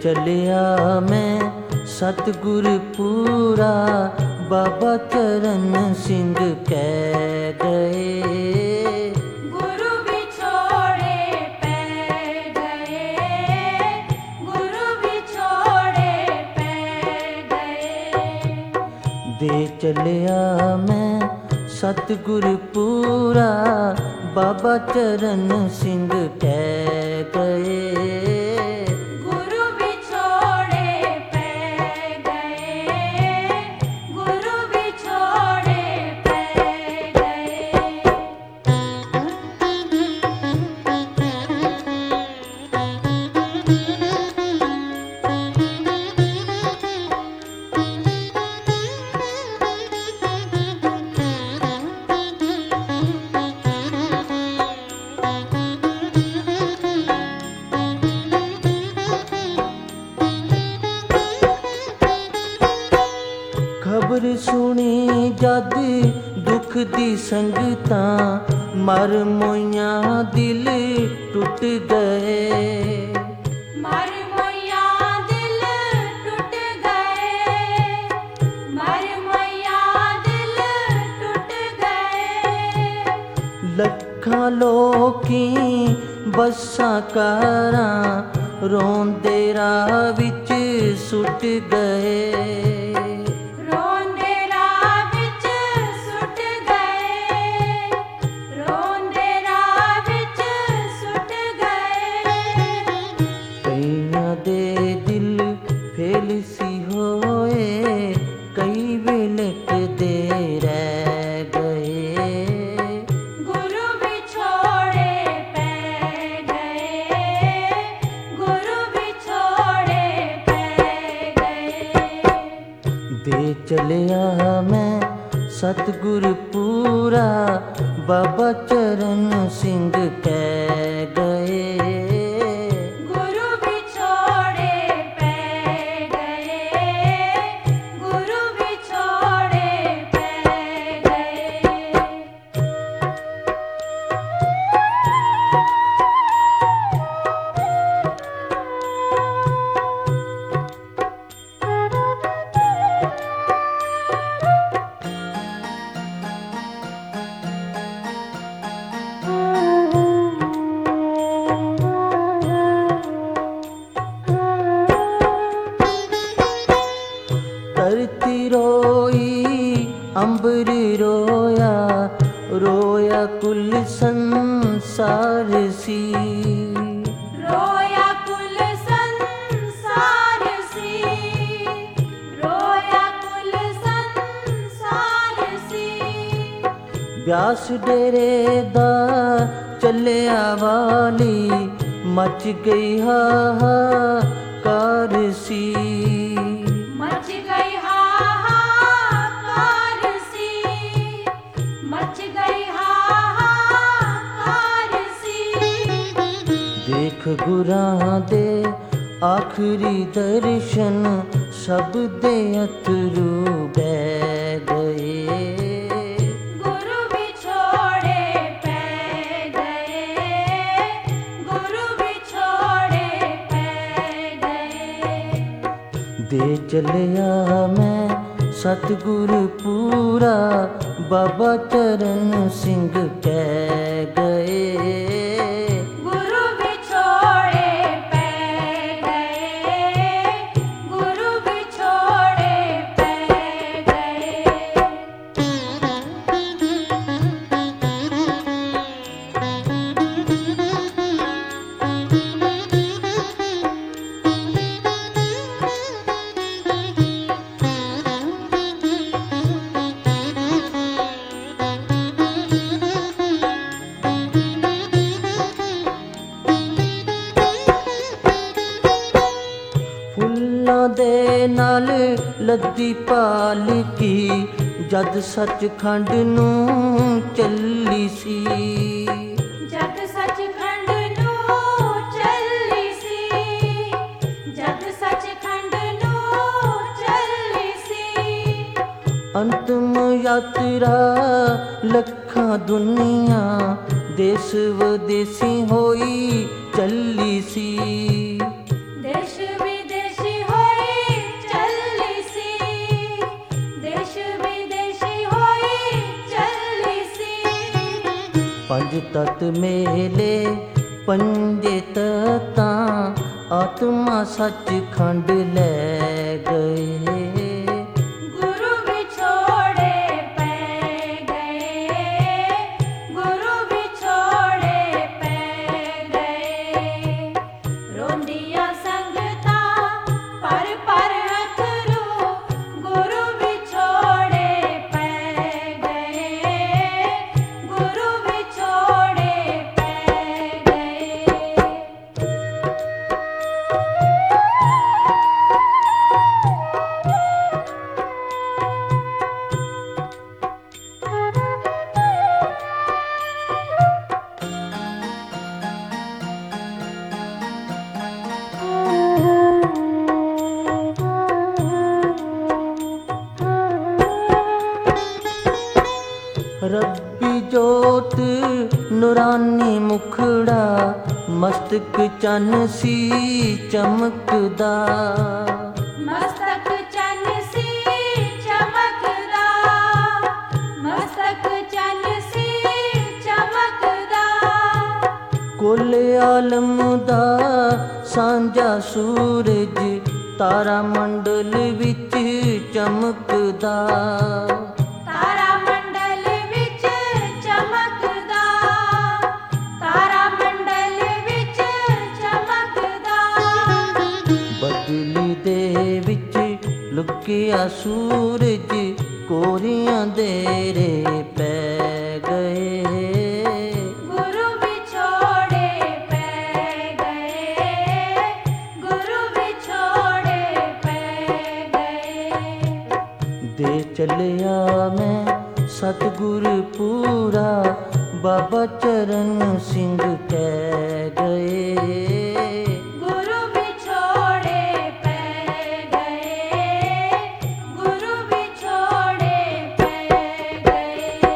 चलिया मैं सतगुरपुरा, बाबा चरण सिंह कह गए। गुरु बिछोड़े पै गए, गुरु बिछोड़े पै गए। दे चलिया मैं सतगुरपुरा, बाबा चरण सिंह कह गए। खबर सुनी जद दुख दी संगतां, मर मोइयां दिल टुट गए। मर मोइयां दिल टुट गए, मर मोइयां दिल टुट गए। लखां लोकी बसां कारां, रोंदे राह विच सुट गए। सी होए कई विलक दे रह गए। गुरु बिछोड़े पै गए, गुरु बिछोड़े पै गए। दे चलिया मैं सतगुरपुरा, बाबा चरण सिंह कह गए। धरती रोई अंबर रोया, रोया कुल संसार सी। रोया कुल संसार सी, रोया कुल संसार सी। ब्यास डेरे दा चलिया वाली, मच गई हाहाकार सी। मच गई हाहाकार सी, मच गई हाहाकार सी। देख गुरां दे आखरी दर्शन, सब दे अथरू बह गए। गुरु बिछोड़े पै गए, गुरु बिछोड़े पै गए। दे चलिया मैं सतगुरपुरा, बाबा चरण सिंह कह गए। गुरु बिछोड़े पै गए, गुरु बिछोड़े पै गए। दे नाल लद्दी पालकी, जद सचखंड नूं चली सी। जद सचखंड नूं चली सी, जद सचखंड नूं चली सी। अंतिम यात्रा लखां दुनिया, देश विदेसी होई चली सी। देश विदेश ਪੰਜ ਤਤ ਮੇਲੇ ਪੰਜੇ ਤਤਾਂ ਆਤਮਾ ਸੱਚਖੰਡ ਲੈ ਗਏ। ਗੁਰੂ ਵਿਛੋੜੇ ਪੈ ਗਏ, ਗੁਰੂ ਵਿਛੋੜੇ ਪੈ ਗਏ। ਰੋਂਦੀਆਂ ਸੰਗਤਾਂ ਪਰ ਪਰ ਅਥਰੂ, ਗੁਰੂ ਵਿਛੋੜੇ ਪੈ ਗਏ, ਗੁਰੂ ਵਿਛੋੜੇ ਪੈ ਗਏ। ਰੱਬੀ ਜੋਤ ਨੂਰਾਨੀ ਮੁਖੜਾ, ਮਸਤਕ ਚੰਨ ਸੀ ਚਮਕਦਾ। ਮਸਤਕ ਚੰਨ ਸੀ ਚਮਕਦਾ, ਮਸਤਕ ਚੰਨ ਸੀ ਚਮਕਦਾ। ਕੁੱਲ ਆਲਮ ਦਾ ਸਾਂਝਾ ਸੂਰਜ, ਤਾਰਾ ਮੰਡਲ ਵਿੱਚ ਚਮਕਦਾ। ਤਾਰਾ ਮੰਡਲ ਵਿੱਚ ਚਮਕਦਾ, ਤਾਰਾ ਮੰਡਲ ਵਿੱਚ ਚਮਕਦਾ। ਬਦਲੀ ਦੇ ਵਿੱਚ ਲੁਕਿਆ ਸੂਰਜ, ਕੋਰੀਆਂ ਦੇ ਰੇ ਪੈ ਗਏ। ਗੁਰੂ ਵਿਛੋੜੇ ਪੈ ਗਏ, ਗੁਰੂ ਵਿਛੋੜੇ ਪੈ ਗਏ। ਦੇ ਚੱਲਿਆ ਮੈਂ ਸਤਿਗੁਰ ਪੂਰਾ, ਬਾਬਾ ਚਰਨ ਸਿੰਘ ਕਹਿ ਗਏ। ਗੁਰੂ ਵਿਛੋੜੇ ਪੈ ਗਏ, ਗੁਰੂ ਵਿਛੋੜੇ ਪੈ ਗਏ।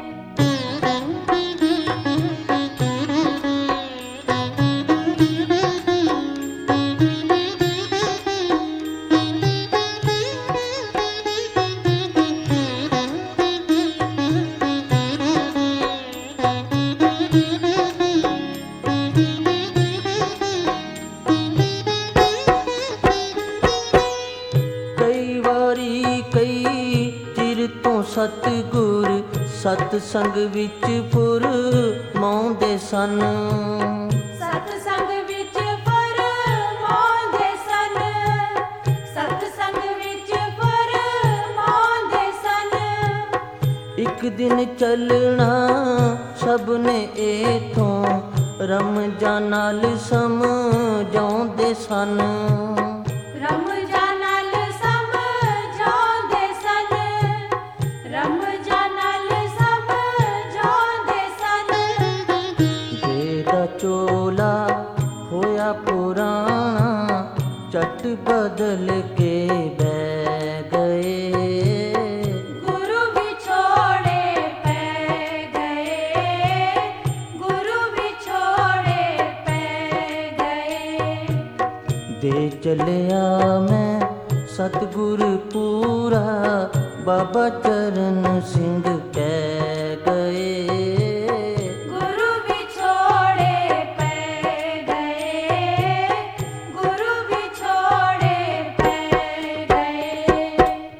ਕਈ ਵਾਰੀ ਕਈ ਚਿਰ ਤੋਂ ਸਤਿਗੁਰ ਸਤ ਸੰਗ ਵਿੱਚ ਫੁਰਮਾਉਂਦੇ ਸਨ। ਸਤ ਸੰਗ ਵਿੱਚ ਫੁਰਮਾਉਂਦੇ ਸਨ, ਸਤ ਸੰਗ ਵਿੱਚ ਫੁਰਮਾਉਂਦੇ ਸਨ। ਇੱਕ ਦਿਨ ਚੱਲਣਾ ਸਭ ਨੇ ਏਥੋਂ, ਰਮਜ਼ਾਨ ਨਾਲ ਸਮਝਾਉਂਦੇ ਸਨ। ਰਮਜ਼ਾਨ ਨਾਲ ਸਮਝਾਉਂਦੇ ਸਨ, ਰਮਜ਼ਾਨ ਨਾਲ ਸਮਝਾਉਂਦੇ ਸਨ। ਜਿਹਦਾ ਚੋਲਾ ਹੋਇਆ ਪੁਰਾਣਾ, ਝਟ ਬਦਲ ਕੇ ਬਹਿ ਗਏ। ਗੁਰੂ ਵਿਛੋੜੇ ਪੈ ਗਏ, ਗੁਰੂ ਵਿਛੋੜੇ ਪੈ ਗਏ। ਦੇ ਚੱਲਿਆ ਮੈਂ ਸਤਿਗੁਰ ਪੂਰਾ, ਬਾਬਾ ਚਰਨ ਸਿੰਘ ਕਹਿ ਗਏ। ਗੁਰੂ ਵਿਛੋੜੇ ਪੈ ਗਏ, ਗੁਰੂ ਵਿਛੋੜੇ ਪੈ ਗਏ।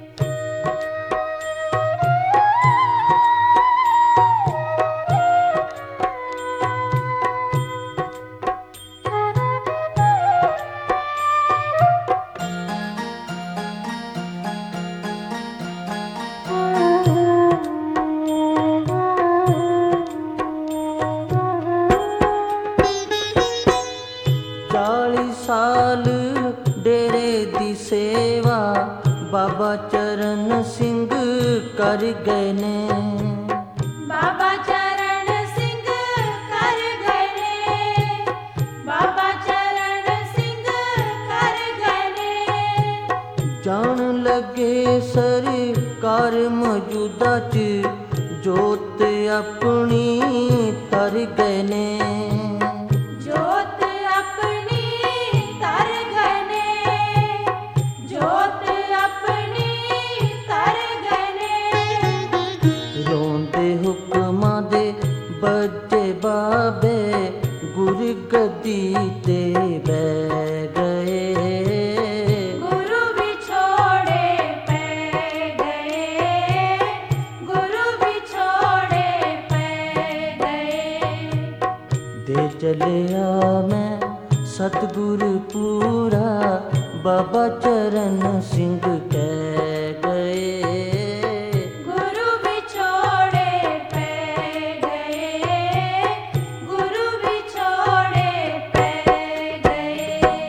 ਸਾਲ ਡੇਰੇ ਦੀ ਸੇਵਾ, ਬਾਬਾ ਚਰਨ ਸਿੰਘ ਕਰ ਗਏ ਨੇ। ਬਾਬਾ ਚਰਨ ਸਿੰਘ ਕਰ ਗਏ ਨੇ, ਬਾਬਾ ਚਰਨ ਸਿੰਘ ਕਰ ਗਏ ਨੇ। ਜਾਣ ਲੱਗੇ ਸਰਕਾਰ ਮੌਜੂਦਾ ਚ, ਜੋਤ ਆਪਣੀ ਤਰ ਗਏ ਨੇ। ਜੋਤ ਆਪਣੀ ਤਰ ਗਏ ਨੇ, ਜੋਤ ਆਪਣੀ ਤਰ ਗਏ ਨੇ। ਰੋਂਦੇ ਹੁਕਮਾਂ ਦੇ ਬੱਜ चलिया मैं सतगुरपुरा, बाबा चरण सिंह कह गए। गुरु बिछोड़े पै गए, गुरु बिछोड़े पै गए।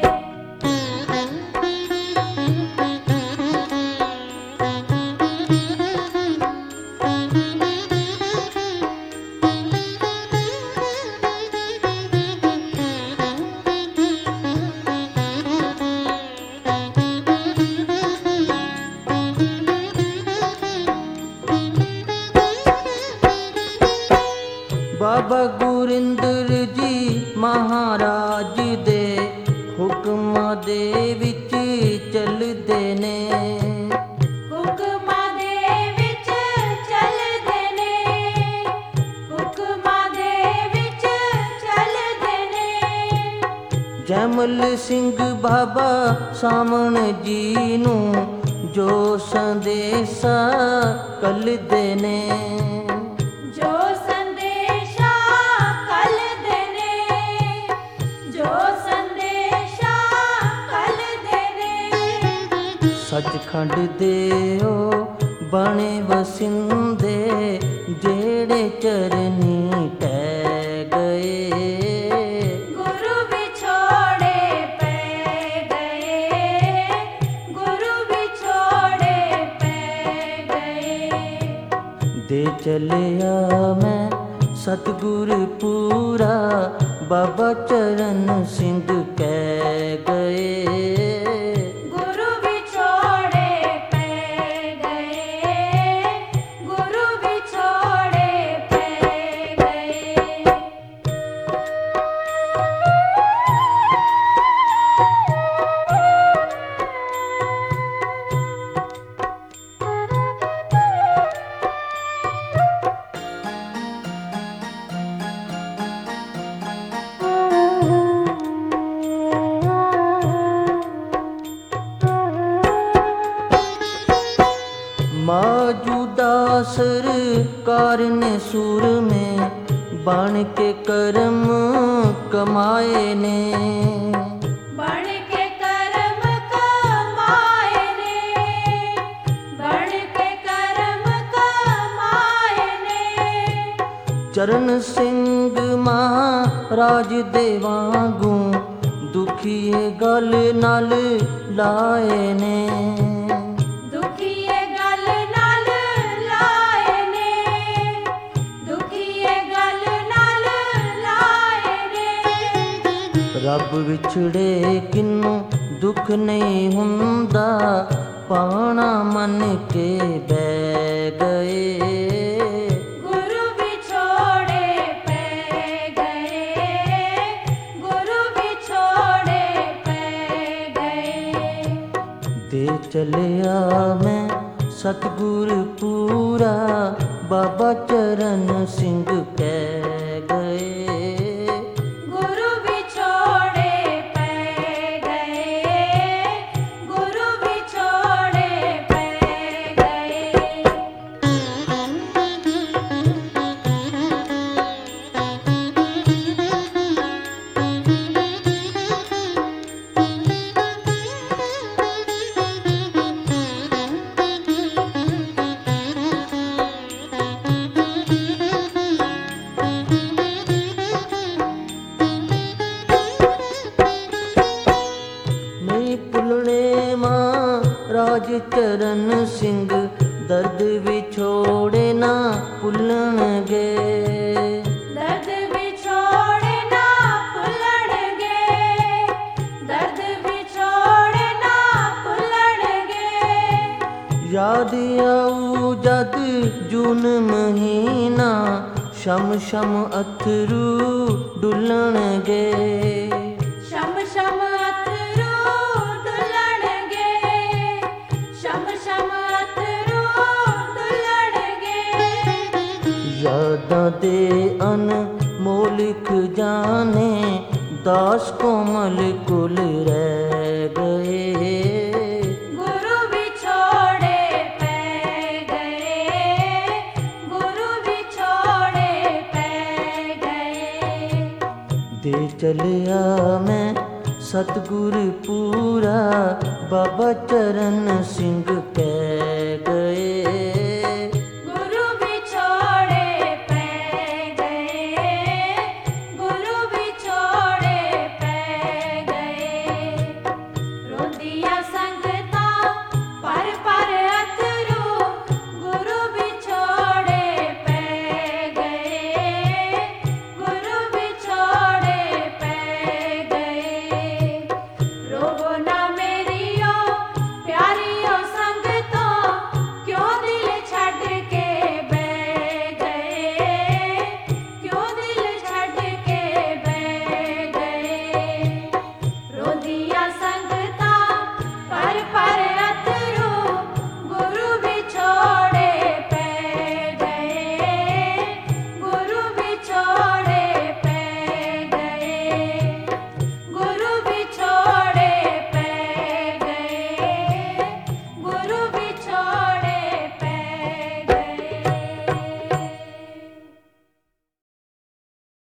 बाबा गुरिंदर जी महाराज दे हुक्मां दे विच चलदे ने। हुक्मां दे विच चलदे ने, हुक्मां दे विच चलदे ने। जैमल सिंह बाबा सामण जी नूं जो संदेशा कलदे ने। जो संदेशा कलदे ने, जो संदेशा कलदे ने। सचखंड दे ओ बणे वसिंदे, जेड़े चरनी टह गए। गुरु बिछोड़े पै गए, गुरु बिछोड़े पै गए। दे चलिया मैं सतगुरपुरा, बाबा चरण सिंह कह गए। गुरु बिछोड़े पै गए, गुरु बिछोड़े पै गए। मौजूदा सरकार ने सुर में बन के कर्म कमाए ने। बण के कर्म कमाए ने, बण के कर्म कमाए ने। चरण सिंह महाराज दे वांगू दुखीए गल नाल लाए ने। दुखीए गल नाल लाए ने, दुखीए गल नाल लाए ने। रब विछड़े किन्नू दुख नहीं हुंदा, पाना मन के बह गए। गुरु बिछोड़े पै गए, गुरु बिछोड़े पै गए। दे चलिया मैं सतगुरपुरा, बाबा चरण सिंह कह गए। गुरु बिछोड़े पै गए, गुरु बिछोड़े पै गए। नहीं भुलने महाराज चरण सिंह, दर्द विछोड़े ना भुलणगे। दर्द बिछोड़े ना भुलणगे, दर्द बिछोड़े ना भुलणगे। याद आऊ जद जून महीना, शम शम अथरू डुलणगे। शम शम अथरू डुलणगे, शम शम अथरू डुलणगे। यादां दे अनमोल खजाने, दास कोमल कुल रह गए। गुरु बिछोड़े पै गए, गुरु बिछोड़े पै गए। दे चलिया मैं सतगुर पूरा बाबा चरण सिंह कै